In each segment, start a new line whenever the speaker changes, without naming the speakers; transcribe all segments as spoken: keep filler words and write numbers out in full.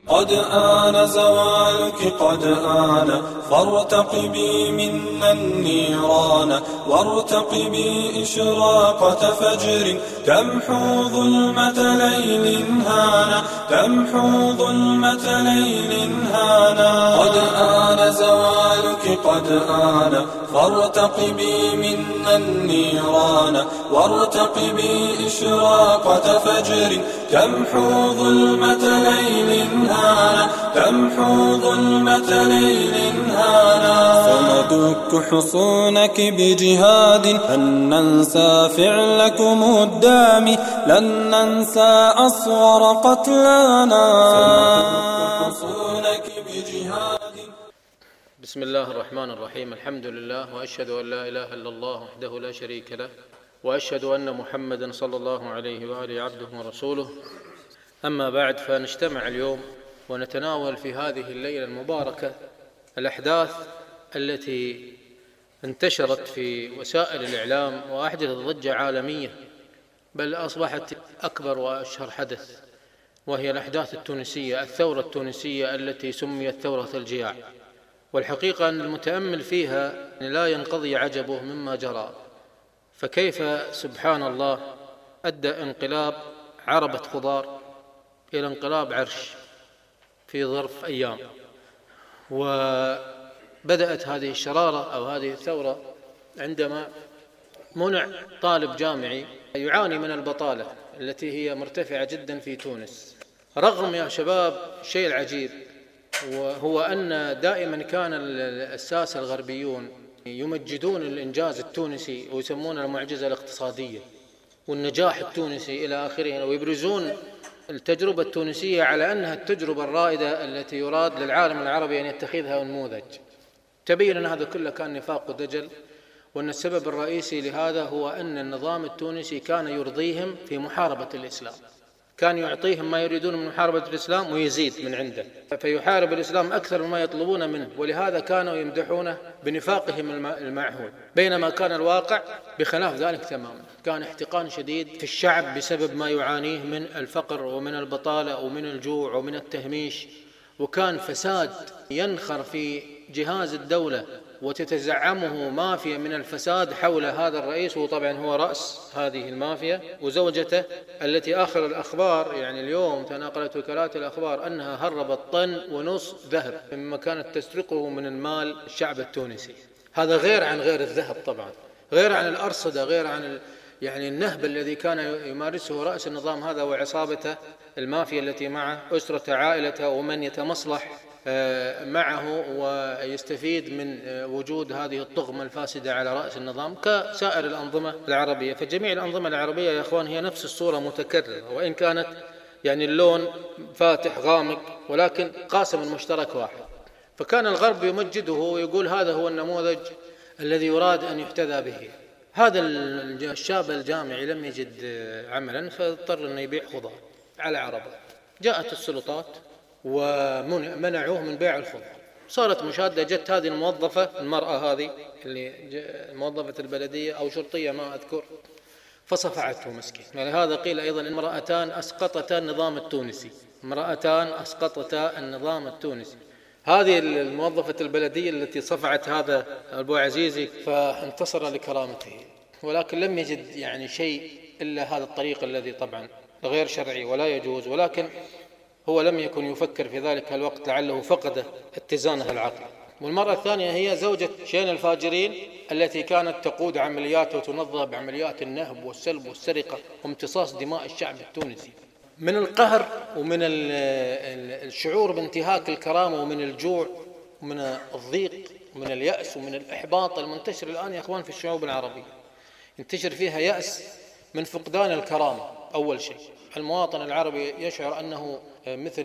قد آن زوالك قد آن فارتقبي منا النيران وارتقبي إشراقة فجر تمحو ظلمة ليل هانا تمحو ظلمة ليل هانا قد آن زوالك قد آن فارتقبي منا النيران وارتقبي إشراقة فجر تمحو ظلمة ليل هانا تمحو ظلمة ليل هانا سندك حصونك بجهاد لن ننسى فعلكم الدامي لن ننسى أصغر قتلانا سندك حصونك بجهاد.
بسم الله الرحمن الرحيم. الحمد لله وأشهد أن لا إله إلا الله وحده لا شريك له وأشهد أن محمدا صلى الله عليه وآله عبده ورسوله. أما بعد، فنجتمع اليوم ونتناول في هذه الليلة المباركة الأحداث التي انتشرت في وسائل الإعلام وأحدثت ضجة عالمية، بل أصبحت أكبر وأشهر حدث، وهي الأحداث التونسية، الثورة التونسية التي سميت ثورة الجياع. والحقيقة أن المتأمل فيها لا ينقضي عجبه مما جرى، فكيف سبحان الله أدى انقلاب عربة خضار إلى انقلاب عرش في ظرف أيام. وبدأت هذه الشرارة أو هذه الثورة عندما منع طالب جامعي يعاني من البطالة التي هي مرتفعة جدا في تونس، رغم يا شباب الشيء العجيب وهو أن دائما كان الساسة الغربيون يمجدون الإنجاز التونسي ويسمون المعجزة الاقتصادية والنجاح التونسي إلى آخره، ويبرزون التجربة التونسية على أنها التجربة الرائدة التي يراد للعالم العربي أن يتخذها نموذج. تبين أن هذا كله كان نفاق ودجل، وأن السبب الرئيسي لهذا هو أن النظام التونسي كان يرضيهم في محاربة الإسلام، كان يعطيهم ما يريدون من محاربة الإسلام ويزيد من عنده، فيحارب الإسلام أكثر مما يطلبون منه، ولهذا كانوا يمدحونه بنفاقهم المعهود، بينما كان الواقع بخلاف ذلك تماما. كان احتقان شديد في الشعب بسبب ما يعانيه من الفقر ومن البطالة ومن الجوع ومن التهميش، وكان فساد ينخر في جهاز الدولة وتتزعمه مافيا من الفساد حول هذا الرئيس، وطبعا هو رأس هذه المافيا، وزوجته التي آخر الأخبار يعني اليوم تناقلت وكالات الأخبار أنها هربت طن ونص ذهب مما كانت تسرقه من المال الشعب التونسي. هذا غير عن غير الذهب طبعا، غير عن الأرصدة، غير عن يعني النهب الذي كان يمارسه رأس النظام هذا وعصابته المافيا التي معه، أسرة عائلته ومن يتمصلح معه ويستفيد من وجود هذه الطغمة الفاسدة على رأس النظام كسائر الأنظمة العربية. فجميع الأنظمة العربية يا أخوان هي نفس الصورة متكررة، وإن كانت يعني اللون فاتح غامق، ولكن قاسم المشترك واحد. فكان الغرب يمجده ويقول هذا هو النموذج الذي يراد أن يحتذى به. هذا الشاب الجامعي لم يجد عملا فاضطر أن يبيع خضار على عربة. جاءت السلطات ومنعوه من بيع الخضار، صارت مشادة. جت هذه الموظفة المرأة هذه اللي موظفة البلدية أو شرطية ما أذكر، فصفعته مسكين. ولهذا قيل أيضا إن امرأتان أسقطتا النظام التونسي، امرأتان أسقطتا النظام التونسي. هذه الموظفة البلدية التي صفعت هذا أبو عزيزي فانتصر لكرامته، ولكن لم يجد يعني شيء إلا هذا الطريق الذي طبعا غير شرعي ولا يجوز، ولكن هو لم يكن يفكر في ذلك الوقت، لعله فقد اتزانه العقل. والمرة الثانية هي زوجة شين الفاجرين التي كانت تقود عمليات وتنظم بعمليات النهب والسلب والسرقة وامتصاص دماء الشعب التونسي. من القهر ومن الشعور بانتهاك الكرامة ومن الجوع ومن الضيق ومن اليأس ومن الإحباط المنتشر الآن يا أخوان في الشعوب العربية، ينتشر فيها يأس من فقدان الكرامة. أول شيء المواطن العربي يشعر أنه مثل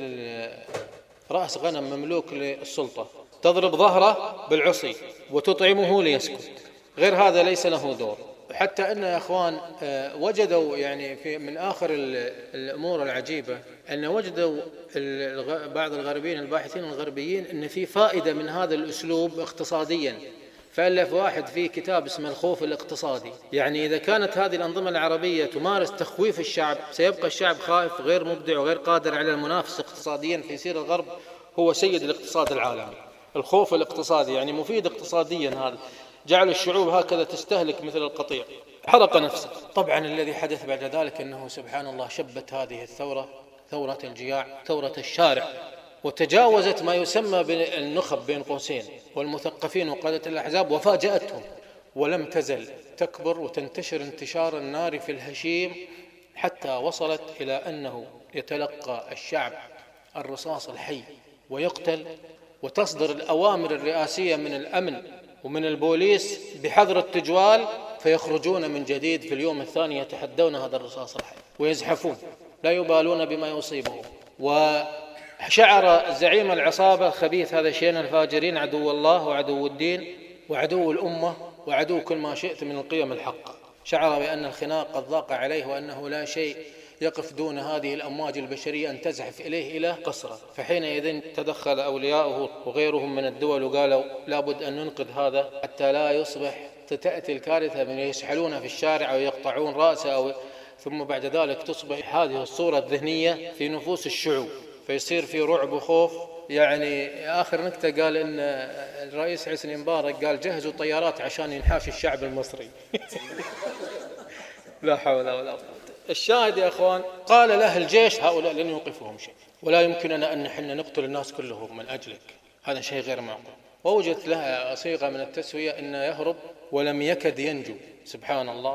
رأس غنم مملوك للسلطة، تضرب ظهره بالعصي وتطعمه ليسكت، غير هذا ليس له دور. حتى أن يا أخوان وجدوا يعني في من آخر الأمور العجيبة أن وجدوا بعض الغربيين الباحثين الغربيين أن في فائدة من هذا الأسلوب اقتصاديا، فألف واحد في كتاب اسمه الخوف الاقتصادي. يعني إذا كانت هذه الأنظمة العربية تمارس تخويف الشعب، سيبقى الشعب خائف غير مبدع وغير قادر على المنافسة اقتصاديا، في يصير الغرب هو سيد الاقتصاد العالمي. الخوف الاقتصادي يعني مفيد اقتصاديا، هذا جعل الشعوب هكذا تستهلك مثل القطيع، حرق نفسه. طبعا الذي حدث بعد ذلك أنه سبحان الله شبت هذه الثورة ثورة الجياع، ثورة الشارع، وتجاوزت ما يسمى بالنخب بين قوسين والمثقفين وقادة الأحزاب وفاجأتهم، ولم تزل تكبر وتنتشر انتشار النار في الهشيم، حتى وصلت إلى أنه يتلقى الشعب الرصاص الحي ويقتل، وتصدر الأوامر الرئاسية من الأمن ومن البوليس بحظر التجوال، فيخرجون من جديد في اليوم الثاني يتحدون هذا الرصاص الحي ويزحفون لا يبالون بما يصيبه. وشعر زعيم العصابة الخبيث هذا شين الفاجرين عدو الله وعدو الدين وعدو الأمة وعدو كل ما شئت من القيم الحق، شعر بأن الخناق قد ضاق عليه وأنه لا شيء يقف دون هذه الأمواج البشرية أن تزحف إليه إلى قصره. فحينئذ تدخل أولياؤه وغيرهم من الدول وقالوا لابد أن ننقذ هذا حتى لا يصبح تأتي الكارثة من يسحلون في الشارع ويقطعون رأسه، أو ثم بعد ذلك تصبح هذه الصورة الذهنية في نفوس الشعوب، فيصير في رعب وخوف. يعني آخر نكتة قال إن الرئيس حسني مبارك قال جهزوا طيارات عشان ينحاش الشعب المصري. لا حول ولا قوة. الشاهد يا أخوان، قال له الجيش هؤلاء لن يوقفهم شيء، ولا يمكننا أن نحن نقتل الناس كلهم من أجلك، هذا شيء غير معقول. ووجدت لها صيغة من التسوية أن يهرب ولم يكد ينجو، سبحان الله.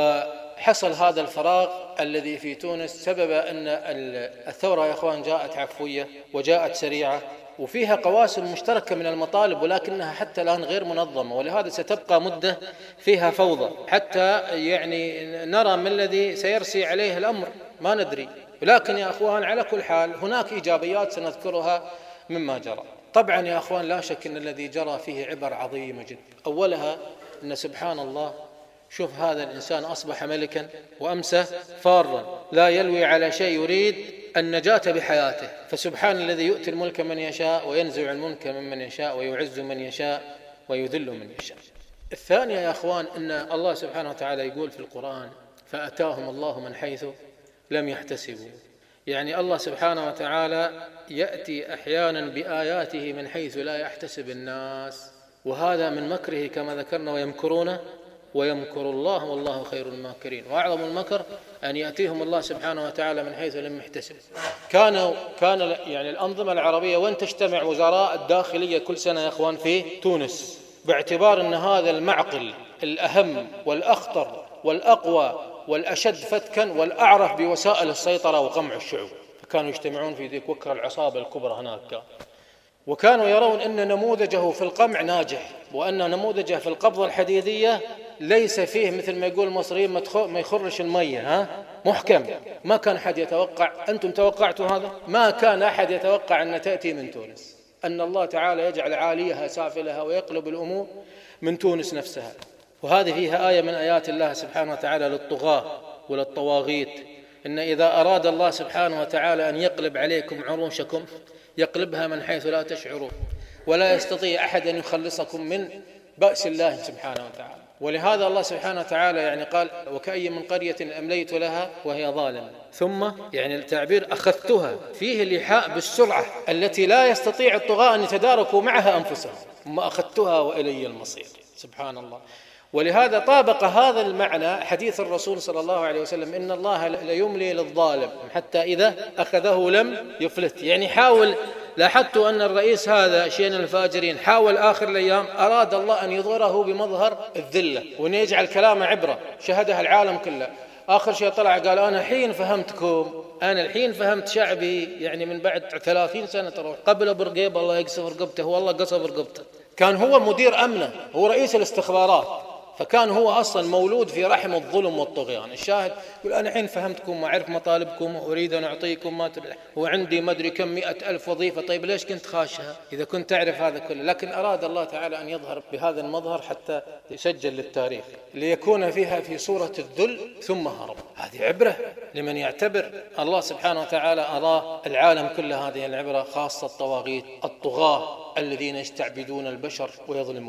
وحصل هذا الفراغ الذي في تونس سبب أن الثورة يا أخوان جاءت عفوية وجاءت سريعة وفيها قواسم مشتركة من المطالب، ولكنها حتى الآن غير منظمة، ولهذا ستبقى مدة فيها فوضى حتى يعني نرى ما الذي سيرسي عليه الأمر، ما ندري. ولكن يا أخوان على كل حال هناك إيجابيات سنذكرها مما جرى. طبعا يا أخوان لا شك أن الذي جرى فيه عبر عظيمة جدا. أولها أن سبحان الله، شوف هذا الإنسان أصبح ملكا وأمسى فارا لا يلوي على شيء، يريد النجاة بحياته. فسبحان الذي يؤتي الملك من يشاء وينزع الملك ممن يشاء ويعز من يشاء ويذل من يشاء. الثانية يا أخوان أن الله سبحانه وتعالى يقول في القرآن فأتاهم الله من حيث لم يحتسبوا. يعني الله سبحانه وتعالى يأتي أحيانا بآياته من حيث لا يحتسب الناس، وهذا من مكره كما ذكرنا، ويمكرون ويمكر الله والله خير الماكرين. وأعظم المكر أن يأتيهم الله سبحانه وتعالى من حيث لم يحتسب. كانوا كان يعني الأنظمة العربية وين تجتمع وزراء الداخلية كل سنة يا أخوان في تونس، باعتبار أن هذا المعقل الأهم والأخطر والأقوى والأشد فتكا والأعرف بوسائل السيطرة وقمع الشعوب، فكانوا يجتمعون في ذيك وكر العصابة الكبرى هناك، وكانوا يرون أن نموذجه في القمع ناجح، وأن نموذجه في القبضة الحديدية ليس فيه مثل ما يقول المصريين ما يخرش المية، ها محكم. ما كان أحد يتوقع، أنتم توقعتوا هذا؟ ما كان أحد يتوقع أن تأتي من تونس، أن الله تعالى يجعل عاليها سافلها ويقلب الأمور من تونس نفسها. وهذه فيها آية من آيات الله سبحانه وتعالى للطغاة وللطواغيت، إن إذا أراد الله سبحانه وتعالى أن يقلب عليكم عروشكم يقلبها من حيث لا تشعرون، ولا يستطيع أحد أن يخلصكم من بأس الله سبحانه وتعالى. ولهذا الله سبحانه وتعالى يعني قال وكأي من قرية أمليت لها وهي ظالمة، ثم يعني التعبير أخذتها فيه الإيحاء بالسرعة التي لا يستطيع الطغاة أن يتداركوا معها أنفسهم، ثم أخذتها وإلي المصير، سبحان الله. ولهذا طابق هذا المعنى حديث الرسول صلى الله عليه وسلم إن الله ليملي للظالم حتى إذا أخذه لم يفلت. يعني حاول، لاحظت أن الرئيس هذا شين الفاجرين حاول آخر الأيام أراد الله أن يظهره بمظهر الذلة وأن يجعل كلامه عبرة شهدها العالم كله. آخر شيء طلع قال أنا حين فهمتكم، أنا الحين فهمت شعبي، يعني من بعد ثلاثين سنة تروح قبل برقيب الله يقصف رقبته، والله قصف رقبته. كان هو مدير أمنه، هو رئيس الاستخبارات، فكان هو أصلا مولود في رحم الظلم والطغيان. الشاهد يقول أنا حين فهمتكم وأعرف مطالبكم وأريد أن أعطيكم ما تريد، وعندي ما أدري كم مئة ألف وظيفة. طيب ليش كنت خاشها إذا كنت تعرف هذا كله؟ لكن أراد الله تعالى أن يظهر بهذا المظهر حتى يسجل للتاريخ، ليكون فيها في صورة الذل ثم هرب. هذه عبرة لمن يعتبر. الله سبحانه وتعالى أراه العالم كله هذه العبرة، خاصة الطواغيت الطغاة الذين يستعبدون البشر ويظلمونهم.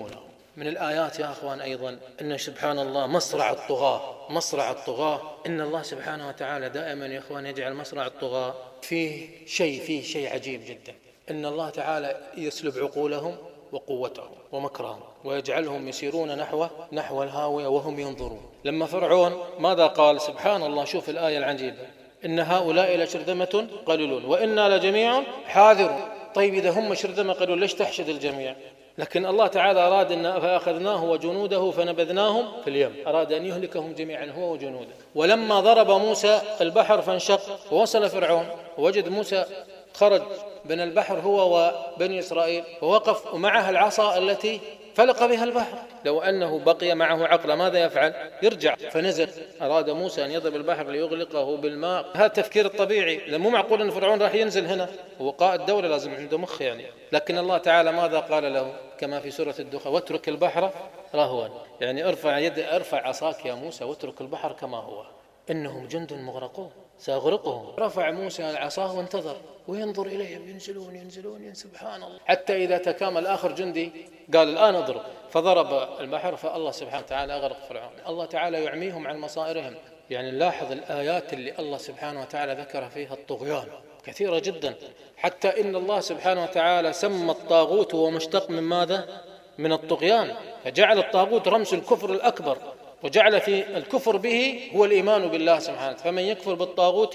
من الآيات يا أخوان أيضا أن سبحان الله مصرع الطغاة، مصرع الطغاة إن الله سبحانه وتعالى دائما يا أخوان يجعل مصرع الطغاة فيه شيء فيه شيء عجيب جدا، إن الله تعالى يسلب عقولهم وقوتهم ومكرهم ويجعلهم يسيرون نحو نحو الهاوية وهم ينظرون. لما فرعون ماذا قال؟ سبحان الله، شوف الآية العجيبة، إن هؤلاء لشرذمة قليلون وإنا لجميع حاذرون. طيب إذا هم شرذمة قليلون ليش تحشد الجميع؟ لكن الله تعالى أراد أن فأخذناه وجنوده فنبذناهم في اليم، أراد أن يهلكهم جميعا هو وجنوده. ولما ضرب موسى البحر فانشق ووصل فرعون ووجد موسى خرج بين البحر هو وبني إسرائيل ووقف ومعها العصا التي فلق بها البحر. لو أنه بقي معه عقل ماذا يفعل؟ يرجع. فنزل، أراد موسى أن يضرب البحر ليغلقه بالماء. هذا التفكير الطبيعي، لأنه مو معقول أن فرعون راح ينزل هنا، هو قائد دولة لازم عنده مخ يعني. لكن الله تعالى ماذا قال له؟ كما في سورة الدخان، واترك البحر رهوا، يعني ارفع يد ارفع عصاك يا موسى واترك البحر كما هو إنهم جند مغرقون سأغرقهم. رفع موسى العصا وانتظر وينظر إليهم ينزلون ينزلون ين سبحان الله، حتى إذا تكامل آخر جندي قال الآن اضرب، فضرب البحر فالله سبحانه وتعالى أغرق فرعون. الله تعالى يعميهم عن مصائرهم. يعني نلاحظ الآيات اللي الله سبحانه وتعالى ذكر فيها الطغيان كثيرة جدا، حتى إن الله سبحانه وتعالى سمى الطاغوت هو مشتق من ماذا؟ من الطغيان، فجعل الطاغوت رمز الكفر الأكبر، وجعل في الكفر به هو الإيمان بالله سبحانه. فمن يكفر بالطاغوت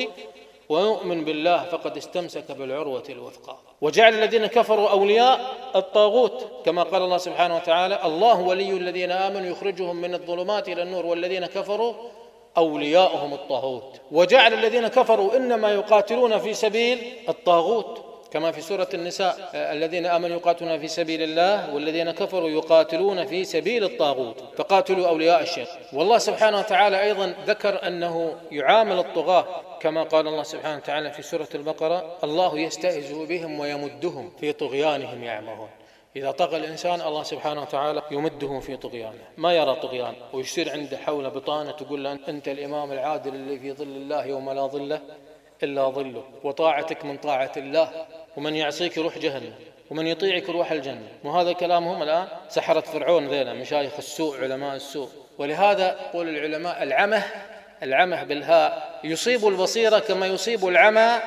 ويؤمن بالله فقد استمسك بالعروة الوثقى. وجعل الذين كفروا أولياء الطاغوت، كما قال الله سبحانه وتعالى الله ولي الذين آمنوا يخرجهم من الظلمات إلى النور والذين كفروا أولياؤهم الطاغوت. وجعل الذين كفروا إنما يقاتلون في سبيل الطاغوت، كما في سورة النساء الذين آمنوا يقاتلون في سبيل الله والذين كفروا يقاتلون في سبيل الطاغوت فقاتلوا أولياء الشيطان. والله سبحانه وتعالى أيضا ذكر أنه يعامل الطغاة، كما قال الله سبحانه وتعالى في سورة البقرة الله يستهزئ بهم ويمدهم في طغيانهم يعمهون. إذا طغى الإنسان الله سبحانه وتعالى يمده في طغيانه، ما يرى طغيان، ويصير عنده حول بطانة تقول له أنت الإمام العادل اللي في ظل الله يوم لا ظل إلا ظله، وطاعتك من طاعة الله، ومن يعصيك يروح جهنم ومن يطيعك يروح الجنة. وهذا كلامهم الآن سحرة فرعون ذيلا مشايخ السوء علماء السوء. ولهذا يقول العلماء العمه العمه بالهاء يصيب البصيرة كما يصيب العمى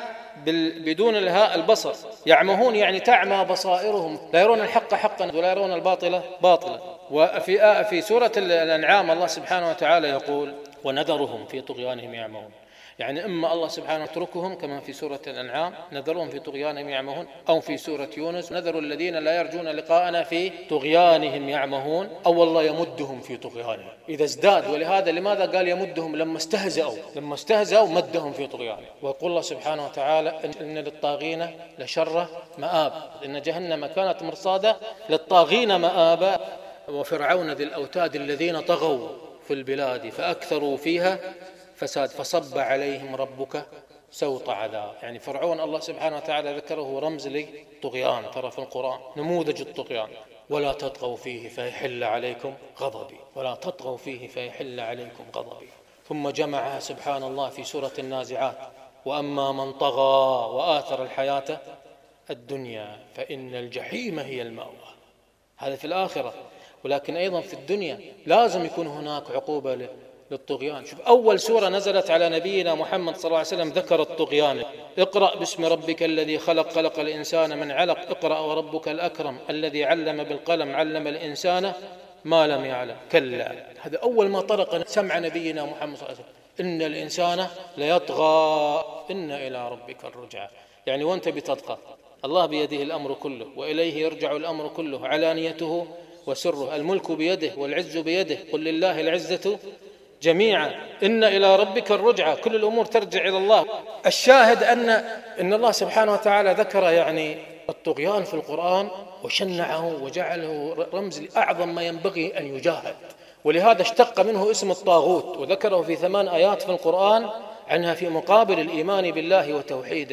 بدون الهاء البصر. يعمهون يعني تعمى بصائرهم، لا يرون الحق حقا ولا يرون الباطل باطلا. وفي في سورة الأنعام الله سبحانه وتعالى يقول ونذرهم في طغيانهم يعمهون، يعني إما الله سبحانه يتركهم كما في سورة الأنعام نذرهم في طغيانهم يعمهون، أو في سورة يونس نذر الذين لا يرجون لقاءنا في طغيانهم يعمهون، أو الله يمدهم في طغيانهم إذا ازداد. ولهذا لماذا قال يمدهم؟ لما استهزأوا لما استهزأوا مدهم في طغيانهم. ويقول الله سبحانه وتعالى إن للطاغين لشر مآب، إن جهنم كانت مرصادا للطاغين مآبا. وفرعون ذي الأوتاد الذين طغوا في البلاد فأكثروا فيها فساد فصب عليهم ربك سوط عذاب. يعني فرعون الله سبحانه وتعالى ذكره رمز للطغيان، ترى في القرآن نموذج الطغيان. ولا تطغوا فيه فيحل عليكم غضبي، ولا تطغوا فيه فيحل عليكم غضبي. ثم جمعها سبحان الله في سورة النازعات وأما من طغى وآثر الحياة الدنيا فإن الجحيم هي المأوى. هذا في الآخرة، ولكن أيضا في الدنيا لازم يكون هناك عقوبة للطغيان. شوف أول سورة نزلت على نبينا محمد صلى الله عليه وسلم ذكر الطغيان. اقرأ باسم ربك الذي خلق خلق الإنسان من علق اقرأ وربك الأكرم الذي علم بالقلم علم الإنسان ما لم يعلم كلا. هذا أول ما طرق سمع نبينا محمد صلى الله عليه وسلم إن الإنسان ليطغى إن إلى ربك الرجعى. يعني وانت بتطغى، الله بيده الأمر كله وإليه يرجع الأمر كله علانيته وسره، الملك بيده والعز بيده، قل لله العزة جميعا إن إلى ربك الرجعى، كل الأمور ترجع إلى الله. الشاهد أن إن الله سبحانه وتعالى ذكر يعني الطغيان في القرآن وشنعه وجعله رمز لأعظم ما ينبغي أن يجاهد، ولهذا اشتق منه اسم الطاغوت وذكره في ثمان آيات في القرآن عنها في مقابل الإيمان بالله وتوحيده.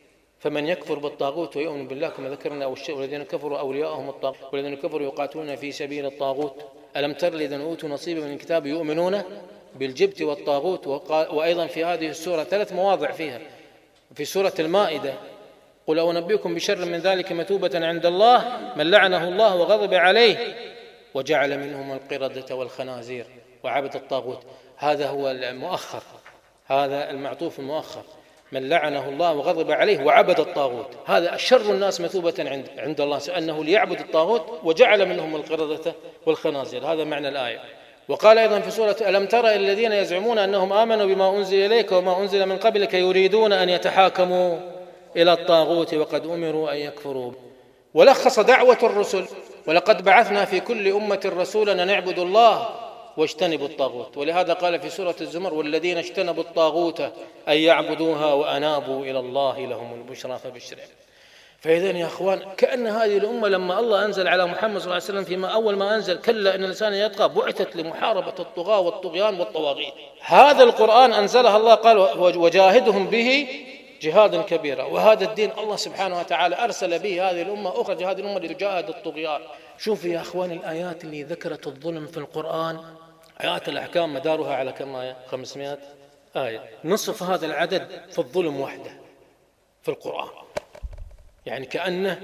فمن يكفر بالطاغوت ويؤمن بالله كما ذكرنا، والذين كفروا أولياءهم الطاغوت والذين كفروا يقاتلون في سبيل الطاغوت. ألم تر الذين أوتوا نصيبا من الكتاب يؤمنون بالجبت والطاغوت. وأيضا في هذه السورة ثلاث مواضع فيها. في سورة المائدة قل أنبئكم بشر من ذلك مثوبة عند الله من لعنه الله وغضب عليه وجعل منهم القردة والخنازير وعبد الطاغوت. هذا هو المؤخر، هذا المعطوف المؤخر، من لعنه الله وغضب عليه وعبد الطاغوت. هذا شر الناس مثوبة عند عند الله، أنه ليعبد الطاغوت وجعل منهم القردة والخنازير. هذا معنى الآية. وقال أيضا في سورة ألم تر إلى الذين يزعمون أنهم آمنوا بما أنزل إليك وما أنزل من قبلك يريدون أن يتحاكموا إلى الطاغوت وقد أمروا أن يكفروا. ولخص دعوة الرسل: ولقد بعثنا في كل أمة رسولا أن اعبدوا الله واجتنبوا الطاغوت. ولهذا قال في سورة الزمر: والذين اجتنبوا الطاغوت أن يعبدوها وأنابوا إلى الله لهم البشرى فبشرهم. فإذن يا أخوان، كأن هذه الأمة لما الله أنزل على محمد صلى الله عليه وسلم فيما أول ما أنزل كلا إن الإنسان يطغى، بعثت لمحاربة الطغاة والطغيان والطواغيت. هذا القرآن أنزلها الله، قال: وجاهدهم به جهادا كبيرا. وهذا الدين الله سبحانه وتعالى أرسل به هذه الأمة، أخرج هذه الأمة لتجاهد الطغيان. شوفوا يا أخوان الآيات اللي ذكرت الظلم في القرآن، آيات الأحكام مدارها على كم آية؟ خمسمائة آية. نصف هذا العدد في الظلم وحده في القرآن. يعني كأنه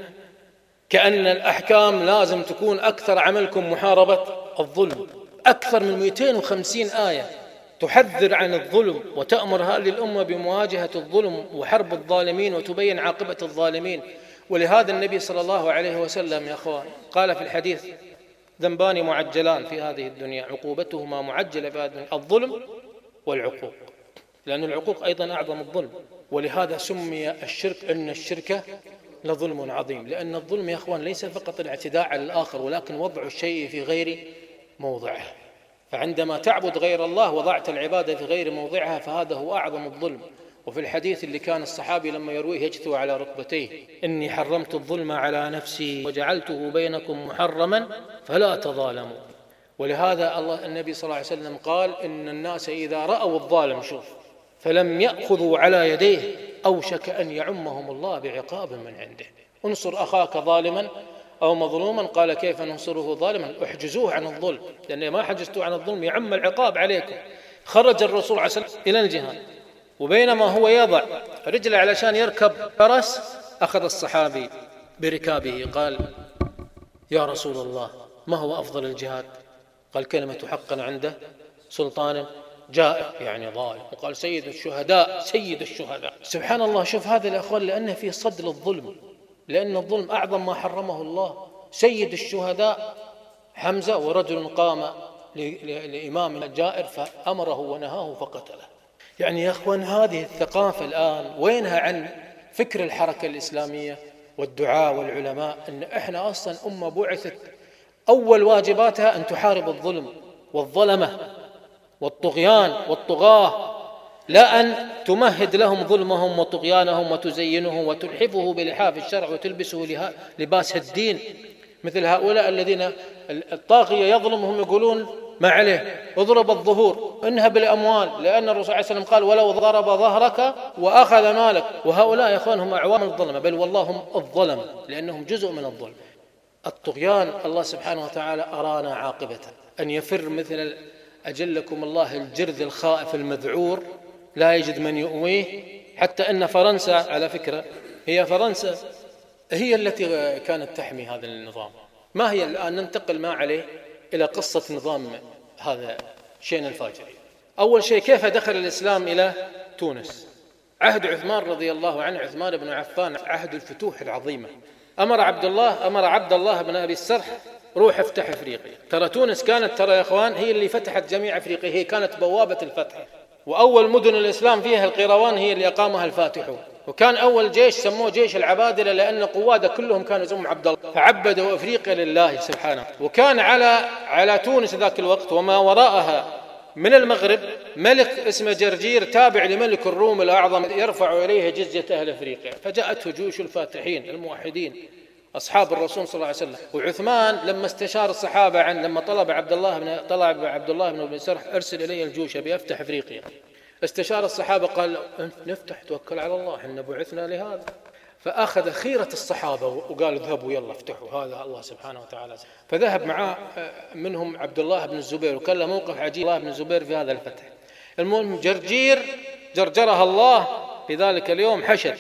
كأن الأحكام لازم تكون أكثر عملكم محاربة الظلم. أكثر من مئتين وخمسين آية تحذر عن الظلم وتأمر هذه الأمة بمواجهة الظلم وحرب الظالمين وتبين عاقبة الظالمين. ولهذا النبي صلى الله عليه وسلم يا أخوان قال في الحديث: ذنبان معجلان في هذه الدنيا عقوبتهما معجلة في هذه الدنيا، الظلم والعقوق، لأن العقوق أيضا أعظم الظلم. ولهذا سمي الشرك أن الشرك لظلم عظيم، لأن الظلم يا أخوان ليس فقط الاعتداء على الآخر، ولكن وضع الشيء في غير موضعه. فعندما تعبد غير الله وضعت العبادة في غير موضعها، فهذا هو أعظم الظلم. وفي الحديث اللي كان الصحابي لما يرويه يجثو على ركبتيه: إني حرمت الظلم على نفسي وجعلته بينكم محرما فلا تظالموا. ولهذا الله النبي صلى الله عليه وسلم قال: إن الناس إذا رأوا الظالم شوف فلم يأخذوا على يديه أوشك أن يعمهم الله بعقاب من عنده. انصر أخاك ظالما أو مظلوما. قال: كيف ننصره ظالما؟ احجزوه عن الظلم، لأن ما حجزتوا عن الظلم يعم العقاب عليكم. خرج الرسول عليه الصلاة والسلام إلى الجهاد، وبينما هو يضع رجله علشان يركب فرس أخذ الصحابي بركابه، قال: يا رسول الله، ما هو أفضل الجهاد؟ قال: كلمة حق عنده سلطان جائر، يعني ظالم. وقال: سيد الشهداء سيد الشهداء. سبحان الله. شوف هذا الأخوان، لأنه في صد الظلم، لأن الظلم أعظم ما حرمه الله. سيد الشهداء حمزة، ورجل قام لإمام جائر فأمره ونهاه فقتله. يعني يا أخوان هذه الثقافة الآن وينها عن فكر الحركة الإسلامية والدعاء والعلماء؟ أن إحنا أصلا أمة بعثت أول واجباتها أن تحارب الظلم والظلمة والطغيان والطغاة، لا أن تمهد لهم ظلمهم وطغيانهم وتزينه وتلحفه بلحاف الشرع وتلبسه لباس الدين. مثل هؤلاء الذين الطاغية يظلمهم يقولون ما عليه اضرب الظهور انهب الأموال، لأن الرسول عليه السلام قال: ولو ضرب ظهرك وأخذ مالك. وهؤلاء يا أخوان هم أعوام الظلمة، بل والله هم الظلم، لأنهم جزء من الظلم. الطغيان الله سبحانه وتعالى أرانا عاقبته، أن يفر مثل أجلكم الله الجرذ الخائف المذعور لا يجد من يؤويه. حتى أن فرنسا على فكرة، هي فرنسا هي التي كانت تحمي هذا النظام. ما هي الآن؟ ننتقل ما عليه إلى قصة نظام هذا شين الفاجري. أول شيء، كيف دخل الإسلام إلى تونس؟ عهد عثمان رضي الله عنه، عثمان بن عفان، عهد الفتوح العظيمة. أمر عبد الله أمر عبد الله بن أبي السرح: روح افتح أفريقيا. ترى تونس كانت ترى يا أخوان هي اللي فتحت جميع أفريقيا، هي كانت بوابة الفتح، وأول مدن الإسلام فيها القيروان هي اللي أقامها الفاتحون. وكان أول جيش سموه جيش العبادلة، لأن قواده كلهم كانوا اسمهم عبد الله، فعبدوا أفريقيا لله سبحانه. وكان على على تونس ذاك الوقت وما وراءها من المغرب ملك اسمه جرجير، تابع لملك الروم الأعظم، يرفع إليه جزية أهل أفريقيا. فجاءته جيوش الفاتحين الموحدين أصحاب الرسول صلى الله عليه وسلم. وعثمان لما استشار الصحابة عن لما طلب عبد الله بن طلب عبد الله بن أبي السرح: أرسل إلي الجيوش بيفتح أفريقيا. استشار الصحابة، قال: نفتح، توكل على الله، إحنا بعثنا لهذا. فأخذ خيرة الصحابة وقال: اذهبوا يلا افتحوا، هذا الله سبحانه وتعالى. فذهب معه منهم عبد الله بن الزبير، وكان له موقف عجيب الله بن الزبير في هذا الفتح. المهم جرجير جرجرها الله في ذلك اليوم، حشد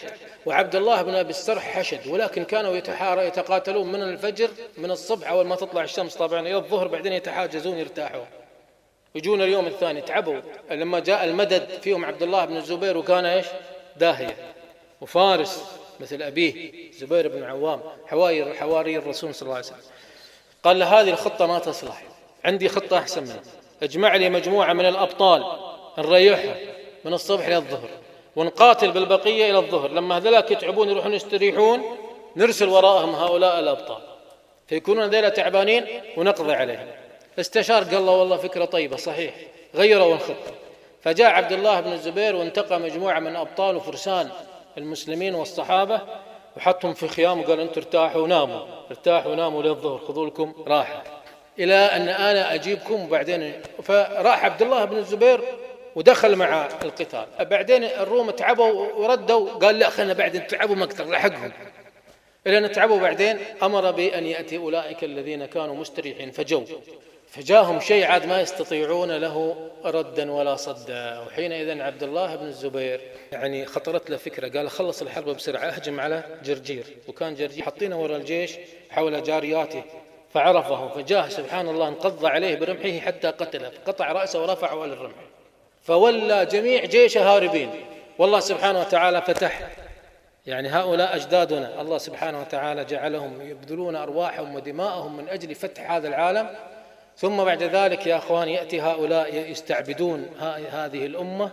وعبد الله بن أبي السرح حشد، ولكن كانوا يتقاتلون من الفجر من الصبح أول ما تطلع الشمس طبعا إلى الظهر، بعدين يتحاجزون يرتاحوا، يجون اليوم الثاني تعبوا. لما جاء المدد فيهم عبد الله بن الزبير وكان إيش داهية وفارس مثل أبيه زبير بن عوام حواري حواري الرسول صلى الله عليه وسلم، قال له هذه الخطة ما تصلح، عندي خطة أحسن منها، اجمع لي مجموعة من الأبطال نريحها من الصبح إلى الظهر ونقاتل بالبقية إلى الظهر، لما هذولاك يتعبون يروحون يستريحون نرسل وراءهم هؤلاء الأبطال فيكونون ذيلا تعبانين ونقضي عليهم. استشار قال له والله فكرة طيبة صحيح، غيروا الخطة. فجاء عبد الله بن الزبير وانتقى مجموعة من أبطال وفرسان المسلمين والصحابة وحطهم في خيام وقال أنتم ارتاحوا وناموا ارتاحوا وناموا للظهر، خذوا لكم راحة إلى أن أنا أجيبكم. وبعدين فراح عبد الله بن الزبير ودخل مع القتال، بعدين الروم تعبوا وردوا، قال لا خلنا بعد نتعبوا مقتل لحقهم إلى أن تعبوا. بعدين أمر بأن يأتي أولئك الذين كانوا مستريحين فجوا، فجاهم شيء عاد ما يستطيعون له ردا ولا صدا. وحينئذ عبد الله بن الزبير يعني خطرت له فكرة، قال خلص الحرب بسرعة أهجم على جرجير، وكان جرجير حطينه وراء الجيش حول جارياته فعرفه، فجاه سبحان الله انقض عليه برمحه حتى قتله، قطع رأسه ورفعه على الرمح، فولى جميع جيش هاربين. والله سبحانه وتعالى فتح يعني هؤلاء أجدادنا، الله سبحانه وتعالى جعلهم يبذلون أرواحهم ودماءهم من أجل فتح هذا العالم، ثم بعد ذلك يا أخوان يأتي هؤلاء يستعبدون هذه الأمة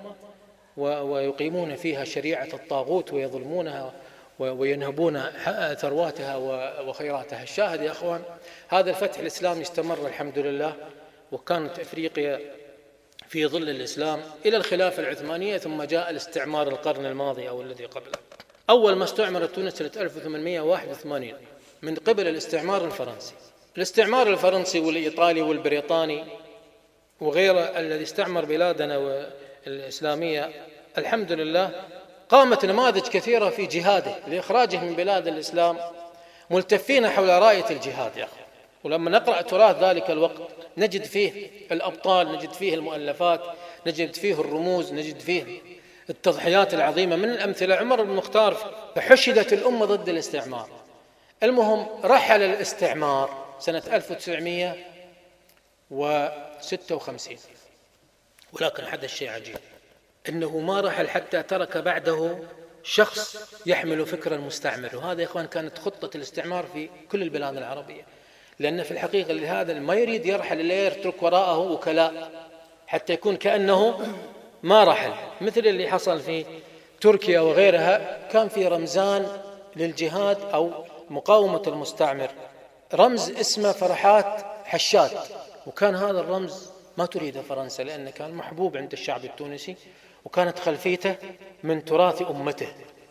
ويقيمون فيها شريعة الطاغوت ويظلمونها وينهبون ثرواتها وخيراتها. الشاهد يا أخوان هذا الفتح الإسلامي استمر الحمد لله، وكانت أفريقيا في ظل الإسلام إلى الخلافة العثمانية، ثم جاء الاستعمار القرن الماضي أو الذي قبله. أول ما استعمرت تونس سنة ألف وثمانمائة وواحد وثمانين من قبل الاستعمار الفرنسي. الاستعمار الفرنسي والإيطالي والبريطاني وغيره الذي استعمر بلادنا الإسلامية الحمد لله قامت نماذج كثيرة في جهاده لإخراجه من بلاد الإسلام ملتفين حول راية الجهاد يا أخي. ولما نقرأ تراث ذلك الوقت نجد فيه الأبطال، نجد فيه المؤلفات، نجد فيه الرموز، نجد فيه التضحيات العظيمة. من الأمثلة عمر بن المختار فحشدت الأمة ضد الاستعمار. المهم رحل الاستعمار سنة ألف وتسعمائة وستة وخمسين، ولكن حدث شيء عجيب إنه ما رحل حتى ترك بعده شخص يحمل فكر المستعمر. وهذا يا إخوان كانت خطة الاستعمار في كل البلاد العربية، لأن في الحقيقة لهذا ما يريد يرحل إلا يترك وراءه وكلاء حتى يكون كأنه ما رحل، مثل اللي حصل في تركيا وغيرها. كان في رمزان للجهاد أو مقاومة المستعمر، رمز اسمه فرحات حشاد، وكان هذا الرمز ما تريده فرنسا لأنه كان محبوب عند الشعب التونسي وكانت خلفيته من تراث أمته.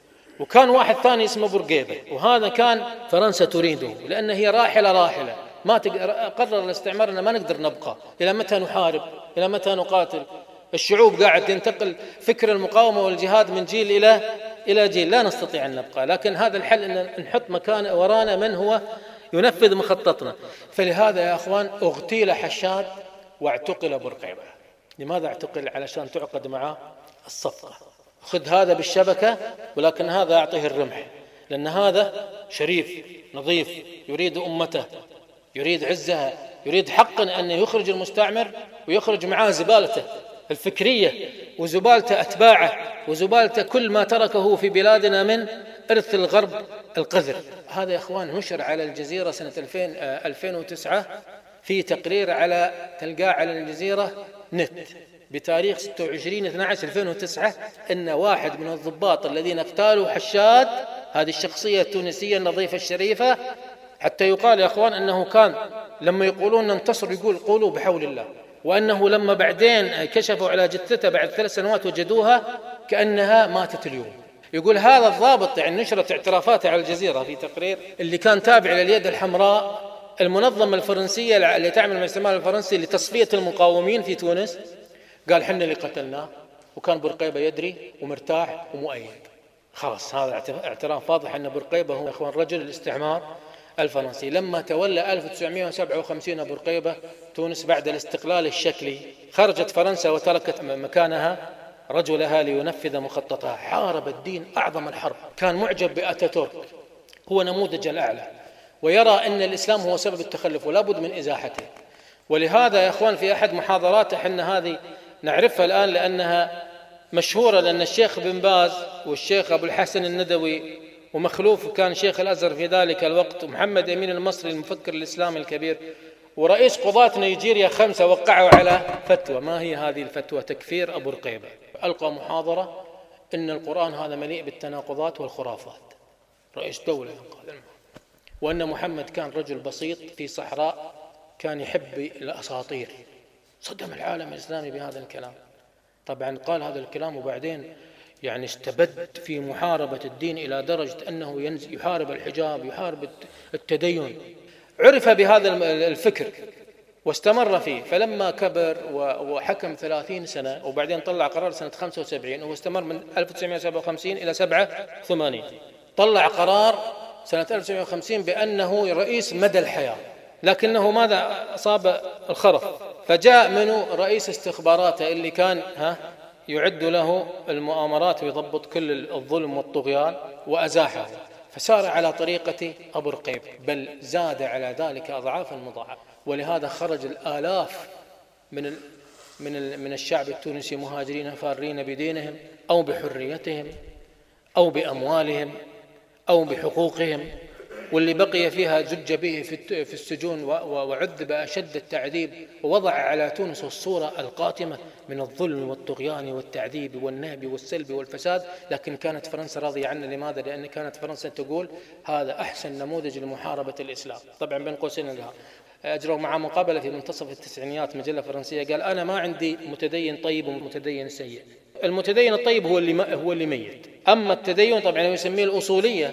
وكان واحد ثاني اسمه بورقيبة، وهذا كان فرنسا تريده لأنه هي راحلة راحلة، ما قرر الاستعمار أن ما نقدر نبقى، إلى متى نحارب، إلى متى نقاتل؟ الشعوب قاعد ينتقل فكر المقاومة والجهاد من جيل إلى إلى جيل، لا نستطيع أن نبقى. لكن هذا الحل أن نحط مكان ورانا من هو ينفذ مخططنا. فلهذا يا أخوان اغتيل حشاد واعتقل بورقيبة. لماذا اعتقل؟ علشان تعقد معه الصفقة، خذ هذا بالشبكة ولكن هذا أعطيه الرمح، لأن هذا شريف نظيف يريد أمته، يريد عزها، يريد حقا أن يخرج المستعمر ويخرج معاه زبالته الفكرية وزبالته أتباعه وزبالته كل ما تركه في بلادنا من إرث الغرب القذر. هذا يا أخوان نشر على الجزيرة سنة ألفين وتسعة في تقرير على تلقاه على الجزيرة نت بتاريخ ستة وعشرين اثنا عشر ألفين وتسعة أن واحد من الضباط الذين اغتالوا حشاد، هذه الشخصية التونسية النظيفة الشريفة، حتى يقال يا أخوان أنه كان لما يقولون ننتصر يقول قولوا بحول الله، وأنه لما بعدين كشفوا على جثته بعد ثلاث سنوات وجدوها كأنها ماتت اليوم. يقول هذا الضابط يعني نشرت اعترافاته على الجزيرة في تقرير اللي كان تابع لليد الحمراء المنظمة الفرنسية اللي تعمل مع الاستعمار الفرنسي لتصفية المقاومين في تونس، قال حنا اللي قتلناه، وكان بورقيبة يدري ومرتاح ومؤيد. خلاص هذا اعتراف واضح أن بورقيبة هو إخوان رجل الاستعمار الفرنسي. لما تولى ألف وتسعمائة وسبعة وخمسين بورقيبة تونس بعد الاستقلال الشكلي، خرجت فرنسا وتركت مكانها رجلها لينفذ مخططها. حارب الدين أعظم الحرب، كان معجب بأتاتورك، هو نموذج الأعلى، ويرى أن الإسلام هو سبب التخلف ولا بد من إزاحته. ولهذا يا أخوان في أحد محاضراته، حنا هذه نعرفها الآن لأنها مشهورة، لأن الشيخ بن باز والشيخ أبو الحسن الندوي ومخلوف كان شيخ الأزهر في ذلك الوقت، ومحمد أمين المصري المفكر الإسلامي الكبير، ورئيس قضاة نيجيريا خمسة وقعوا على فتوى. ما هي هذه الفتوى؟ تكفير أبو رقيبة. ألقى محاضرة إن القرآن هذا مليء بالتناقضات والخرافات، رئيس دولة ينقل، وأن محمد كان رجل بسيط في صحراء كان يحب الأساطير. صدم العالم الإسلامي بهذا الكلام. طبعا قال هذا الكلام وبعدين يعني استبد في محاربة الدين إلى درجة أنه ينزل يحارب الحجاب، يحارب التدين. عرف بهذا الفكر واستمر فيه، فلما كبر وحكم ثلاثين سنة وبعدين طلع قرار سنة خمسة وسبعين، واستمر من ألف وتسعمائة وسبعة وخمسين إلى سبعة وثمانين، طلع قرار سنة ألف وتسعمائة وخمسين بأنه رئيس مدى الحياة، لكنه ماذا أصاب؟ الخرف. فجاء منه رئيس استخباراته اللي كان ها يعد له المؤامرات ويضبط كل الظلم والطغيان، وأزاحه، فسار على طريقة أبو رقيب، بل زاد على ذلك أضعافا مضاعفة. ولهذا خرج الآلاف من ال من ال من الشعب التونسي مهاجرين فارين بدينهم أو بحريتهم أو بأموالهم أو بحقوقهم، واللي بقي فيها زج به في السجون وعذب أشد التعذيب، ووضع على تونس الصورة القاتمة من الظلم والطغيان والتعذيب والنهب والسلب والفساد. لكن كانت فرنسا راضية عنه. لماذا؟ لأن كانت فرنسا تقول هذا أحسن نموذج لمحاربة الإسلام. طبعا بين قوسين لها أجروا معه مقابلة في منتصف التسعينيات، مجلة فرنسية، قال أنا ما عندي متدين طيب ومتدين سيء، المتدين الطيب هو اللي هو اللي ميت، أما التدين طبعا يسميه الأصولية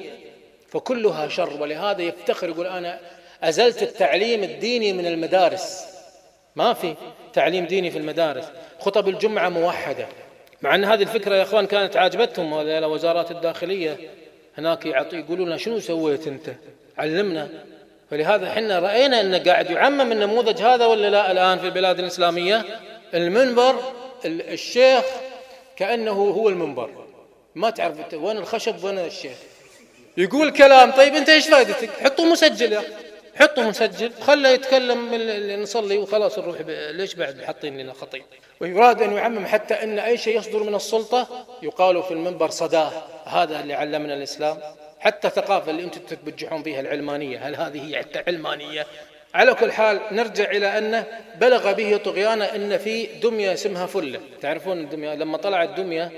فكلها شر. ولهذا يفتخر يقول أنا أزلت التعليم الديني من المدارس، ما في تعليم ديني في المدارس، خطب الجمعة موحدة. مع أن هذه الفكرة يا أخوان كانت عاجبتهم وزارات الداخلية هناك، يقولون لنا شنو سويت أنت؟ علمنا. فلهذا حنا رأينا أنه قاعد يعمم النموذج هذا ولا لا الآن في البلاد الإسلامية. المنبر الشيخ كأنه هو المنبر، ما تعرف وين الخشب وين الشيخ، يقول كلام. طيب أنت إيش فائدتك؟ حطوا مسجل يا أخي، حطوا مسجل، خله يتكلم نصلي وخلاص نروح. ليش بعد حاطين لنا خطيب؟ ويراد أن يعمم حتى أن أي شيء يصدر من السلطة يقال في المنبر صداه. هذا اللي علمنا الإسلام. حتى ثقافة اللي أنتم تتبجحون بها العلمانية، هل هذه هي حتى علمانية؟ على كل حال نرجع إلى أنه بلغ به طغيانه أن في دمية اسمها فلة. تعرفون الدمية؟ لما طلعت دمية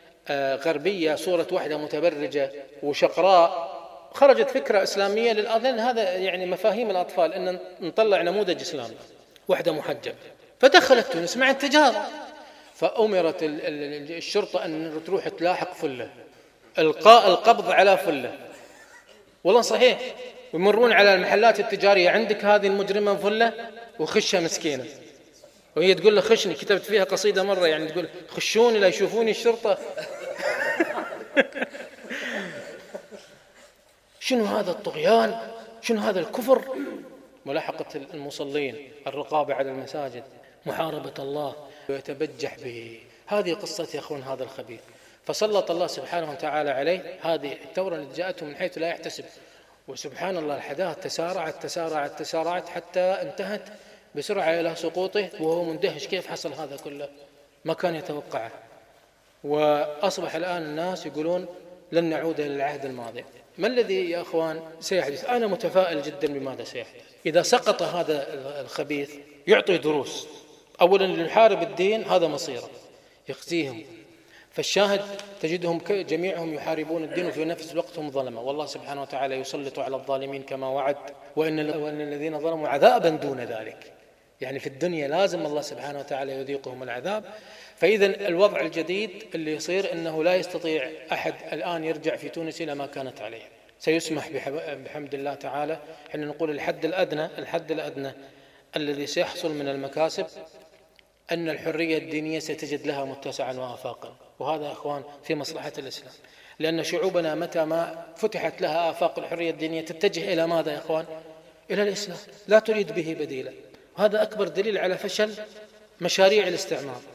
غربية صورة واحدة متبرجة وشقراء، خرجت فكرة إسلامية للأذن. هذا يعني مفاهيم الأطفال أن نطلع نموذج إسلامي، واحدة محجبة، فدخلت تونس مع التجارة، فأمرت الشرطة أن تروح تلاحق فلة، إلقاء القبض على فلة. والله صحيح، ويمرون على المحلات التجارية، عندك هذه المجرمة فلة وخشها مسكينة، وهي تقول له خشني، كتبت فيها قصيدة مرة يعني تقول خشوني لا يشوفوني الشرطة. شنو هذا الطغيان؟ شنو هذا الكفر؟ ملاحقة المصلين، الرقابة على المساجد، محاربة الله ويتبجح به. هذه قصة يا أخوان هذا الخبيث. فسلط الله سبحانه وتعالى عليه هذه الثورة التي جاءته من حيث لا يحتسب. وسبحان الله الحداثة تسارعت تسارعت تسارعت حتى انتهت بسرعة إلى سقوطه، وهو مندهش كيف حصل هذا كله، ما كان يتوقعه. وأصبح الآن الناس يقولون لن نعود إلى العهد الماضي. ما الذي يا أخوان سيحدث؟ أنا متفائل جدا بماذا سيحدث. إذا سقط هذا الخبيث يعطي دروس. أولا ليحارب الدين هذا مصيره، يخزيهم. فالشاهد تجدهم جميعهم يحاربون الدين وفي نفس الوقت هم ظلمة، والله سبحانه وتعالى يسلط على الظالمين كما وعد، وإن الذين ظلموا عذابا دون ذلك. يعني في الدنيا لازم الله سبحانه وتعالى يذيقهم العذاب. فإذا الوضع الجديد اللي يصير أنه لا يستطيع أحد الآن يرجع في تونس إلى ما كانت عليه. سيسمح بحمد الله تعالى. حين نقول الحد الأدنى، الحد الأدنى الذي سيحصل من المكاسب أن الحرية الدينية ستجد لها متسعا وآفاقا، وهذا أخوان في مصلحة الإسلام. لأن شعوبنا متى ما فتحت لها آفاق الحرية الدينية تتجه إلى ماذا يا أخوان؟ إلى الإسلام، لا تريد به بديلا. وهذا أكبر دليل على فشل مشاريع الاستعمار.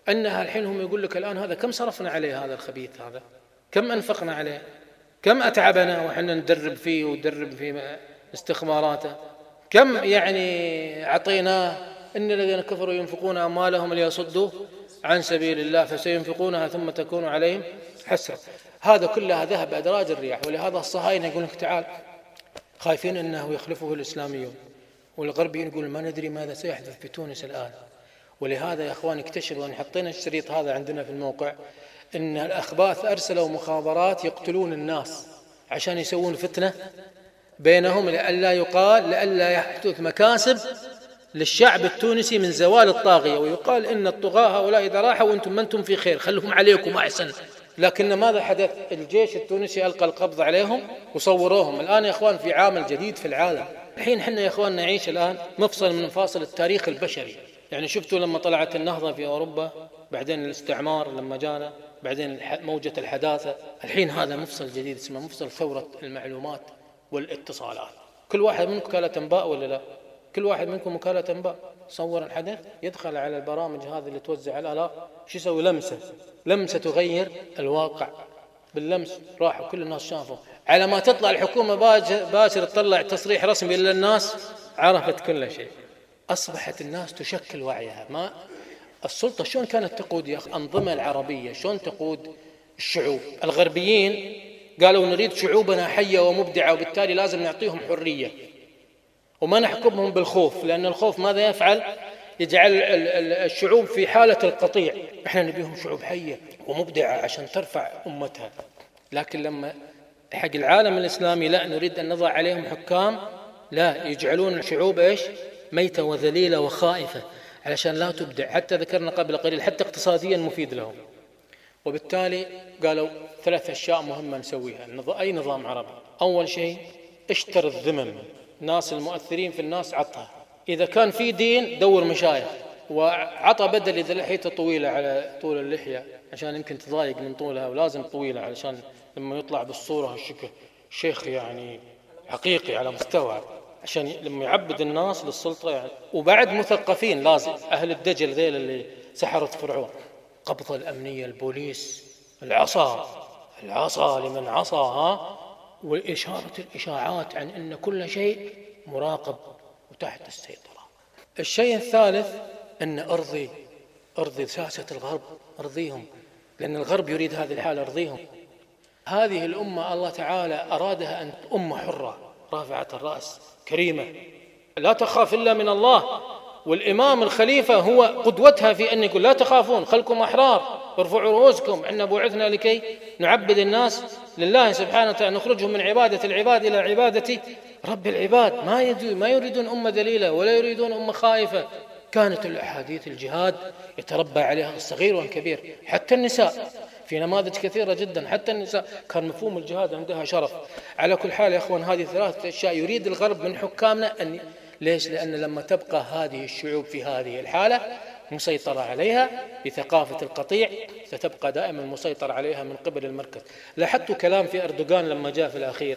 أنها الحين هم يقول لك الآن هذا كم صرفنا عليه، هذا الخبيث هذا كم أنفقنا عليه، كم أتعبنا وحنا ندرب فيه وندرب في استخباراته، كم يعني عطيناه. إن الذين كفروا ينفقون أموالهم ليصدوا عن سبيل الله فسينفقونها ثم تكون عليهم حسرة. هذا كلها ذهب أدراج الرياح. ولهذا الصهاينة يقول لك تعال خايفين أنه يخلفه الإسلاميون، والغربيين يقول ما ندري ماذا سيحدث في تونس الآن. ولهذا يا أخوان اكتشفوا أن حطينا الشريط هذا عندنا في الموقع أن الأخباث أرسلوا مخابرات يقتلون الناس عشان يسوون فتنة بينهم لئلا يقال لئلا يحدث مكاسب للشعب التونسي من زوال الطاغية، ويقال إن الطغاة هؤلاء إذا راحوا وأنتم ما أنتم في خير خلهم عليكم أحسن. لكن ماذا حدث؟ الجيش التونسي ألقى القبض عليهم وصوروهم. الآن يا أخوان في عامل جديد في العالم. الحين حنا يا أخوان نعيش الآن مفصل من مفاصل التاريخ البشري. يعني شفتوا لما طلعت النهضة في أوروبا، بعدين الاستعمار لما جانا، بعدين موجة الحداثة، الحين هذا مفصل جديد اسمه مفصل ثورة المعلومات والاتصالات. كل واحد منكم وكالة أنباء ولا لا؟ كل واحد منكم وكالة أنباء. صور الحدث يدخل على البرامج هذه اللي توزع الآلاف، شو يسوي؟ لمسة لمسة تغير الواقع باللمس. راحوا كل الناس شافوا. على ما تطلع الحكومة باشر تطلع تصريح رسمي للناس عرفت كل شيء. أصبحت الناس تشكل وعيها. ما السلطة شلون كانت تقود يا أخي؟ أنظمة العربية شلون تقود الشعوب؟ الغربيين قالوا نريد شعوبنا حية ومبدعة، وبالتالي لازم نعطيهم حرية وما نحكمهم بالخوف، لأن الخوف ماذا يفعل؟ يجعل الشعوب في حالة القطيع. احنا نبيهم شعوب حية ومبدعة عشان ترفع أمتها. لكن لما حق العالم الإسلامي لا، نريد أن نضع عليهم حكام لا يجعلون الشعوب إيش؟ ميتة وذليلة وخائفة علشان لا تبدع. حتى ذكرنا قبل قليل حتى اقتصاديا مفيد لهم. وبالتالي قالوا ثلاث أشياء مهمة نسويها أي نظام عربي. أول شيء اشتر الذمم، الناس المؤثرين في الناس عطها. إذا كان في دين دور مشايخ وعطى بدل إذا لحيته طويلة على طول اللحية عشان يمكن تضايق من طولها، ولازم طويلة علشان لما يطلع بالصورة هالشكل شيخ يعني حقيقي على مستوى، عشان لما يعبد الناس للسلطة يعني. وبعد مثقفين لازم، أهل الدجل ذيل اللي سحرة فرعون. قبضة الأمنية، البوليس، العصا العصا لمن عصاها، وإشارة الإشاعات عن أن كل شيء مراقب وتحت السيطرة. الشيء الثالث أن أرضي أرضي ساسة الغرب، أرضيهم، لأن الغرب يريد هذه الحالة، أرضيهم. هذه الأمة الله تعالى أرادها أن أمة حرة رافعة الرأس كريمة لا تخاف إلا من الله. والإمام الخليفة هو قدوتها في أن يقول لا تخافون خلكم أحرار ارفعوا رؤوسكم، إحنا بعثنا لكي نعبد الناس لله سبحانه وتعالى، نخرجهم من عبادة العباد إلى عبادة رب العباد. ما ما يريدون أمة ذليلة ولا يريدون أمة خائفة. كانت الأحاديث الجهاد يتربى عليها الصغير والكبير، حتى النساء في نماذج كثيرة جدا، حتى النساء كان مفهوم الجهاد عندها شرف. على كل حال يا أخوان هذه ثلاثة أشياء يريد الغرب من حكامنا أن ليش؟ لأن لما تبقى هذه الشعوب في هذه الحالة مسيطرة عليها بثقافة القطيع، ستبقى دائما مسيطر عليها من قبل المركز. لاحظتوا كلام في أردوغان لما جاء في الأخير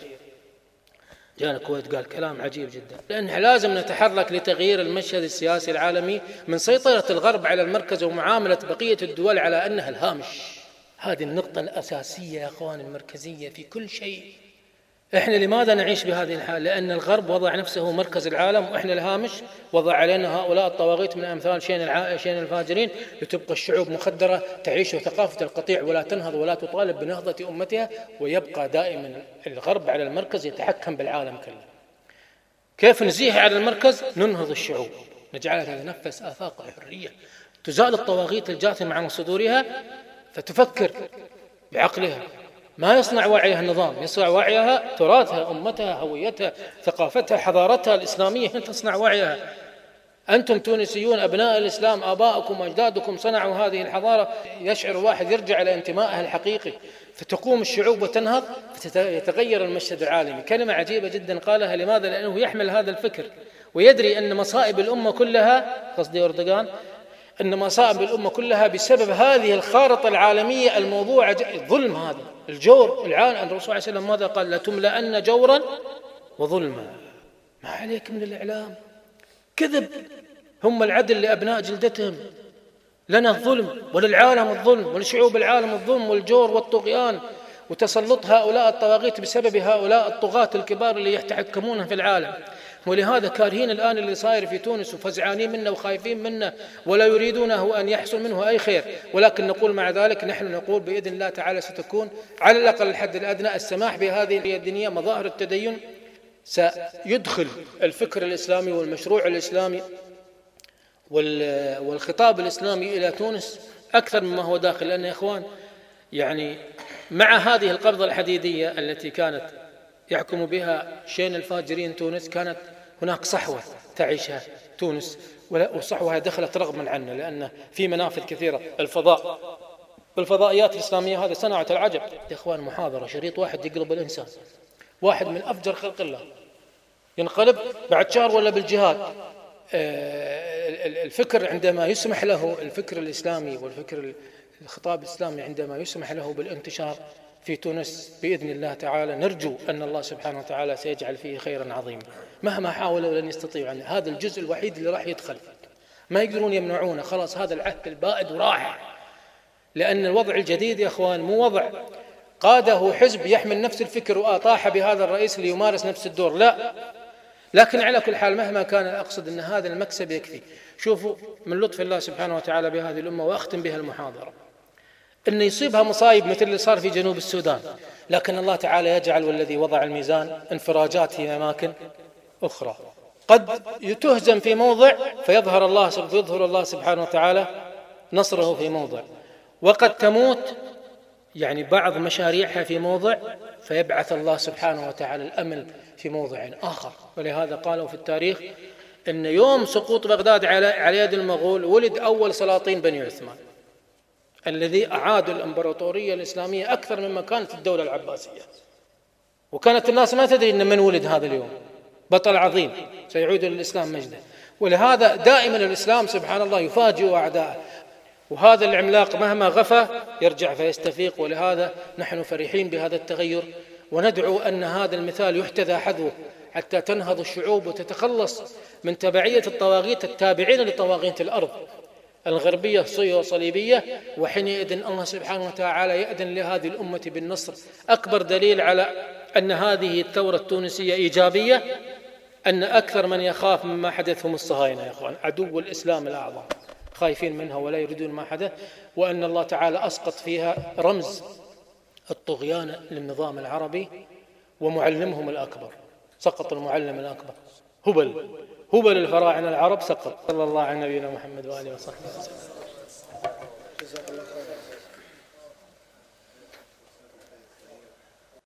جاء الكويت قال كلام عجيب جدا، لأن لازم نتحرك لتغيير المشهد السياسي العالمي من سيطرة الغرب على المركز ومعاملة بقية الدول على أنها الهامش. هذه النقطة الأساسية يا أخوان المركزية في كل شيء. إحنا لماذا نعيش بهذه الحال؟ لأن الغرب وضع نفسه مركز العالم وإحنا الهامش، وضع علينا هؤلاء الطواغيت من أمثال شين العائشين الفاجرين لتبقى الشعوب مخدرة تعيش ثقافة القطيع ولا تنهض ولا تطالب بنهضة أمتها، ويبقى دائما الغرب على المركز يتحكم بالعالم كله. كيف نزيه على المركز؟ ننهض الشعوب، نجعلها تتنفس آفاق الحرية، تزال الطواغيت الجاثمة عن صدورها فتفكر بعقلها. ما يصنع وعيها النظام، يصنع وعيها تراثها، أمتها، هويتها، ثقافتها، حضارتها الإسلامية، هي تصنع وعيها. أنتم تونسيون أبناء الإسلام، آباؤكم وأجدادكم صنعوا هذه الحضارة. يشعر واحد يرجع إلى انتمائه الحقيقي، فتقوم الشعوب وتنهض، فيتغير المشهد العالمي. كلمة عجيبة جدا قالها، لماذا؟ لأنه يحمل هذا الفكر ويدري أن مصائب الأمة كلها، قصدي أردوغان، أن مصائب الأمة كلها بسبب هذه الخارطة العالمية الموضوعة، الظلم، هذا الجور العالم. الرسول صلى الله عليه وسلم ماذا قال؟ لتملأن جورا وظلما. ما عليك من الإعلام، كذب، هم العدل لأبناء جلدتهم، لنا الظلم وللعالم الظلم ولشعوب العالم الظلم والجور والطغيان وتسلط هؤلاء الطواغيت بسبب هؤلاء الطغاة الكبار اللي يتحكمون في العالم. ولهذا كارهين الآن اللي صاير في تونس وفزعانين منه وخايفين منه ولا يريدونه أن يحصل منه أي خير. ولكن نقول مع ذلك نحن نقول بإذن الله تعالى ستكون على الأقل الحد الأدنى السماح بهذه الدنيا مظاهر التدين سيدخل الفكر الإسلامي والمشروع الإسلامي والخطاب الإسلامي إلى تونس أكثر مما هو داخل. لأن يا إخوان يعني مع هذه القبضة الحديدية التي كانت يحكم بها شين الفاجرين تونس كانت هناك صحوة تعيشها تونس، والصحوة دخلت رغما عنا لأن في منافذ كثيرة. الفضاء بالفضائيات الإسلامية هذا صنعة العجب يا إخوان. محاضرة شريط واحد يقلب الإنسان، واحد من أفجر خلق الله ينقلب بعد شهر ولا بالجهاد. الفكر عندما يسمح له الفكر الإسلامي والفكر الخطاب الإسلامي عندما يسمح له بالانتشار في تونس بإذن الله تعالى نرجو أن الله سبحانه وتعالى سيجعل فيه خيرا عظيما. مهما حاولوا لن يستطيعوا عنه. هذا الجزء الوحيد اللي راح يدخل ما يقدرون يمنعونه. خلاص هذا العهد البائد وراح. لأن الوضع الجديد يا أخوان مو وضع قاده حزب يحمل نفس الفكر وأطاح بهذا الرئيس ليمارس نفس الدور، لا. لكن على كل حال مهما كان أقصد أن هذا المكسب يكفي. شوفوا من لطف الله سبحانه وتعالى بهذه الأمة وأختم بها المحاضرة أن يصيبها مصايب مثل اللي صار في جنوب السودان، لكن الله تعالى يجعل والذي وضع الميزان انفراجات في أماكن أخرى. قد تهزم في موضع فيظهر الله فيظهر الله سبحانه وتعالى نصره في موضع، وقد تموت يعني بعض مشاريعها في موضع فيبعث الله سبحانه وتعالى الأمل في موضع آخر. ولهذا قالوا في التاريخ أن يوم سقوط بغداد على يد المغول ولد أول سلاطين بني عثمان الذي أعادوا الإمبراطورية الإسلامية أكثر مما كانت الدولة العباسية. وكانت الناس ما تدري أن من ولد هذا اليوم بطل عظيم سيعود للإسلام مجده. ولهذا دائما الإسلام سبحان الله يفاجئ أعداءه، وهذا العملاق مهما غفى يرجع فيستفيق. ولهذا نحن فرحين بهذا التغير وندعو أن هذا المثال يحتذى حذوه حتى تنهض الشعوب وتتخلص من تبعية الطواغيت التابعين لطواغيت الأرض الغربية الصية والصليبية. وحينئذ الله سبحانه وتعالى يأذن لهذه الأمة بالنصر. أكبر دليل على أن هذه الثورة التونسية إيجابية أن أكثر من يخاف مما حدث هم الصهاينة يا أخوان، عدو الإسلام الأعظم، خايفين منها ولا يريدون ما حدث. وأن الله تعالى أسقط فيها رمز الطغيان للنظام العربي ومعلمهم الأكبر. سقط المعلم الأكبر هبل هبل الفراعنة العرب سقط. صلى الله على نبينا محمد وآله وصحبه وسلم.